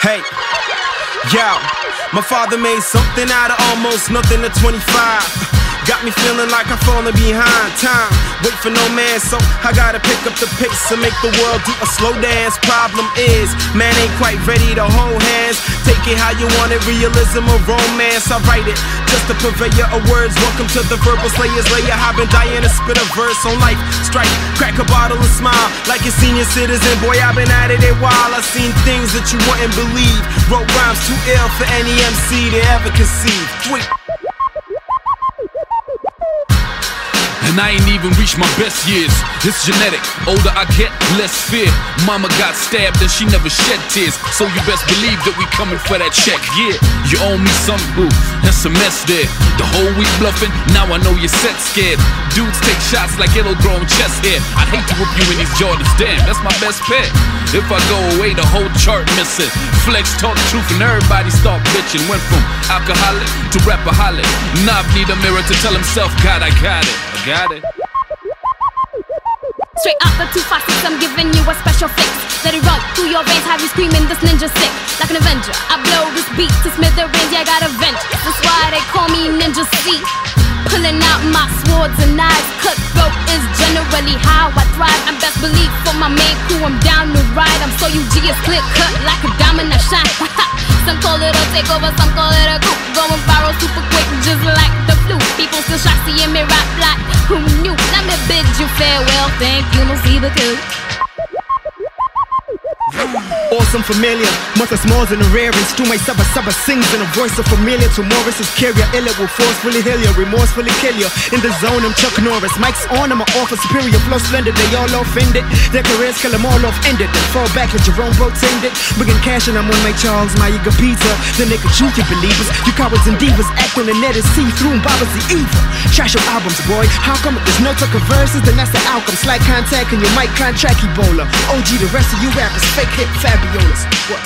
Hey, yo, my father made something out of almost nothing at 25. Got me feeling like I'm falling behind time. Wait for no man, so I gotta pick up the pace and make the world do a slow dance. Problem is, man ain't quite ready to hold hands. Take it how you want it, realism or romance. I write it, just a purveyor of words. Welcome to the verbal slayers layer. I've been dying to spit a verse on life. Strike, crack a bottle and smile like a senior citizen. Boy, I've been at it a while. I've seen things that you wouldn't believe. Wrote rhymes too ill for any MC to ever conceive. Tweet. And I ain't even reached my best years. It's genetic, older I get, less fear. Mama got stabbed and she never shed tears. So you best believe that we coming for that check, yeah. You owe me some, boo, that's a mess there. The whole week bluffing, now I know you're set scared. Dudes take shots like it'll grow on chest hair. I'd hate to whoop you in these Jordans, damn, that's my best bet. If I go away, the whole chart missing. Flex, talk truth, and everybody start bitching. Went from alcoholic to rapaholic. Knob need a mirror to tell himself, God, I got it. Got it. Straight out the 256, I'm giving you a special fix. Let it run through your veins, have you screaming this ninja sick. Like an Avenger, I blow this beat to smithereens, yeah, I got a venge. That's why they call me Ninja C. Pulling out my swords and knives, cutthroat is generally how I thrive. I'm best believed for my main crew, I'm down to ride. I'm so UG, it's clear cut like a diamond I shine. Some call it a takeover, some call it a coup. Going viral super quick, just like the flu. People still shocked seeing me rap like who knew? Let me bid you farewell, thank you, no see the coup. Awesome, familiar, Mother Smalls in the rearance. To my saba sings in a voice of familiar. To Morris's carrier, ill it will forcefully heal you, remorsefully kill you. In the zone, I'm Chuck Norris. Mike's on, I'm an offer superior, flow splendid. They all offended, their careers kill them all off ended. Then fall back like Jerome Boateng did. Bringing cash and I'm on my Charles, my Eager Peter. Then they can shoot you believers. You cowards and divas act on the net and see through and bobbers the evil. Trash your albums, boy. How come there's no talk of verses? Then that's the outcome. Slight contact and you might contract Ebola. OG, the rest of you rappers, fake hit Fabiolas. What?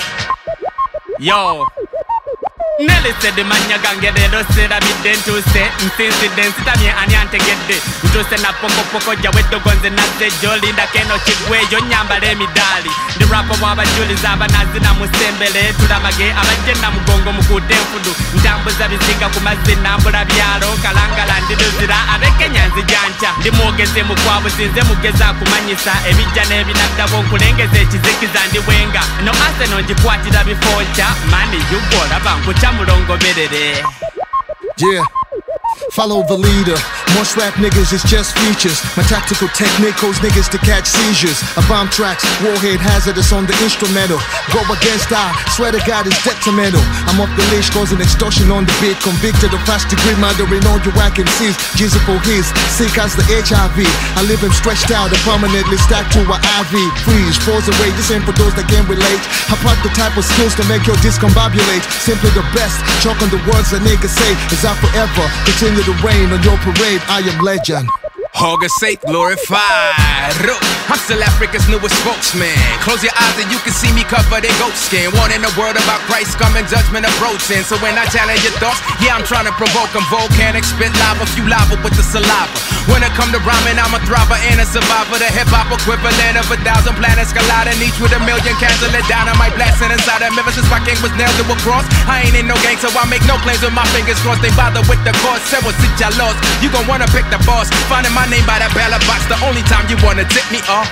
Yo. Nelly said the man yagange de do say that bidden to say since den sita mi anyante gedde to say na poko ja wedo gonze na ze joli nda keno chigwe yo nyambale midali the rapper waba joli zaba nazina musembele tulamage abajena mugongo mukute mfudu ndambo za bizinga kumazina mbula byalo kalangala ndiduzira abeke nyanzi janja ndimogeze mukwabo sinze mugeza kumanyisa ebijja nebinadabo nkulengeze ekizikiza ndi wenga no aseno njikwatira bifocha mani yugola bankucha mulongo berere. Yeah. Follow the leader. Most rap niggas is just features. My tactical technique holds niggas to catch seizures. I bomb tracks, warhead hazardous on the instrumental. Go against I, swear to God it's detrimental. I'm off the leash causing extortion on the beat. Convicted of first degree murdering all you whack MCs. Jesus for his, sick as the HIV. I live him stretched out and permanently stacked to an IV. Freeze, falls away, this ain't for those that can't relate. I part the type of skills to make your discombobulate. Simply the best, chalk on the words a nigga say. Is out forever, continue to reign on your parade. I am legend. Hogger safe, glorified. I'm still Africa's newest spokesman. Close your eyes and you can see me covered in goat skin. Warning the world about Christ coming, judgment approaching. So when I challenge your thoughts, yeah, I'm trying to provoke them. Volcanic spit lava, few lava with the saliva. When it come to rhyming, I'm a throbber and a survivor. The hip-hop equivalent of 1,000 planets colliding, each with a million cans of dynamite blasting inside of Memphis. Since my king was nailed to a cross, I ain't in no gang, so I make no claims with my fingers crossed. They bother with the cause, several sit ya lost. You gon' wanna pick the boss, finding my name by that ballot box, the only time you wanna tip me off.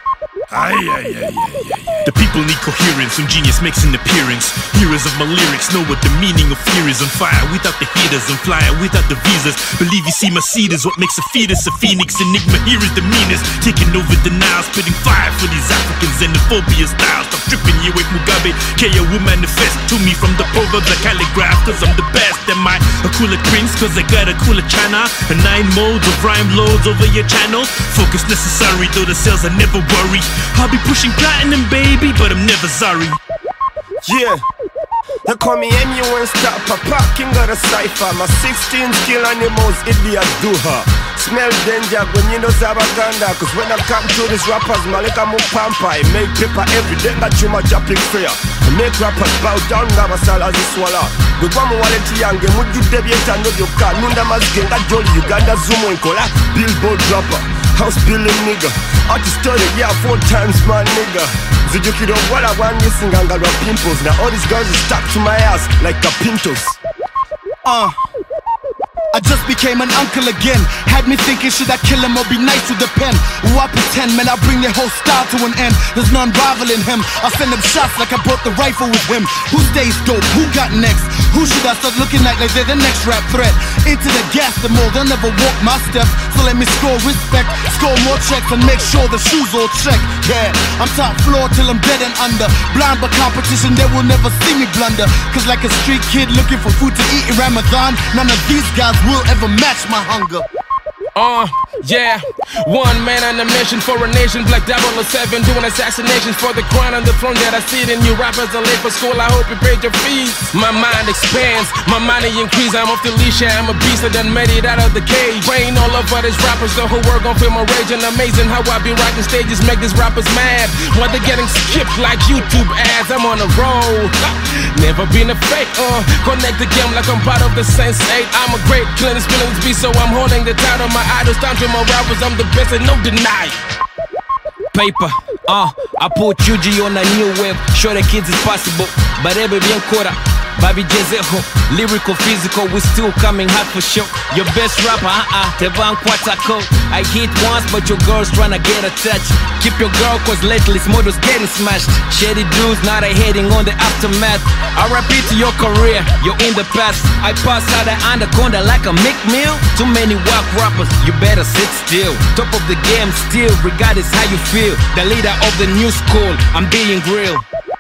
The people need coherence, some genius makes an appearance. Heroes of my lyrics know what the meaning of fear is. On fire without the haters, I'm flying without the visas. Believe you see my seed is what makes a fetus a phoenix. Enigma here is the meanest, taking over the Nile, spitting fire for these Africans and the phobia styles. Stop tripping you with Mugabe, KO will manifest to me from the proverbs I calligraph. Cause I'm the best, am I a cooler prince? Cause I got a cooler China, and 9 modes of rhyme loads over your channel. Focus necessary, though the sales I never worry. I'll be pushing platinum, baby, but I'm never sorry. Yeah, they call me MU1 stop, Papa King got a cipher. My 16 skill animals, idiot do her. Smell danger when you know Zabaganda. Cause when I come to these rappers, Malika Mupampa, I make paper every day, got you my jumping fair. I make rappers bow down, Gabasal as a swallow. We want my wallet young, and would you deviate and know your car? Nunda Masgenga Jolly, Uganda Zumo and Kola, Billboard dropper. House building nigga, artist story, yeah, 4 times my nigga. Zijukiro what I want you singanga rwa pimples. Now all these girls is stuck to my ass like the Pintos. I just became an uncle again. Had me thinking, should I kill him or be nice with the pen? Ooh, I pretend, man, I bring their whole style to an end. There's none rivaling him. I send them shots like I brought the rifle with him. Who stays dope? Who got next? Who should I start looking at like they're the next rap threat? Into the gas, the mold, they'll never walk my steps. So let me score respect, score more checks, and make sure the shoes all check. Yeah, I'm top floor till I'm dead and under. Blind by competition, they will never see me blunder. Cause like a street kid looking for food to eat in Ramadan, none of these guys will ever match my hunger. Yeah, one man on a mission for a nation. Black 007 doing assassinations for the crown on the throne that I sit in. You rappers are late for school, I hope you paid your fees. My mind expands, my money increase. I'm off the leash, I'm a beast, I done made it out of the cage. Praying all over these rappers, the whole world gon' feel my rage. And amazing how I be rocking stages, make these rappers mad. While they're getting skipped like YouTube ads, I'm on a roll. Never been a fake, connect the game like I'm part of the Saints 8. I'm a great, killing this feelings be, so I'm holding the title. My idols down to my rivals, I'm the best and no deny. Paper, I put UG on a new wave. Show the kids it's possible, but every bien quarter. Babi Jezeho, lyrical, physical, we still coming hot for sure. Your best rapper, Tevan Kwatako. I hit once, but your girl's tryna get a touch. Keep your girl, cause lately this model's getting smashed. Shady dudes, now they hating on the aftermath. I repeat to your career, you're in the past. I pass out the anaconda like a McMill. Too many whack rappers, you better sit still. Top of the game still, regardless how you feel. The leader of the new school, I'm being real.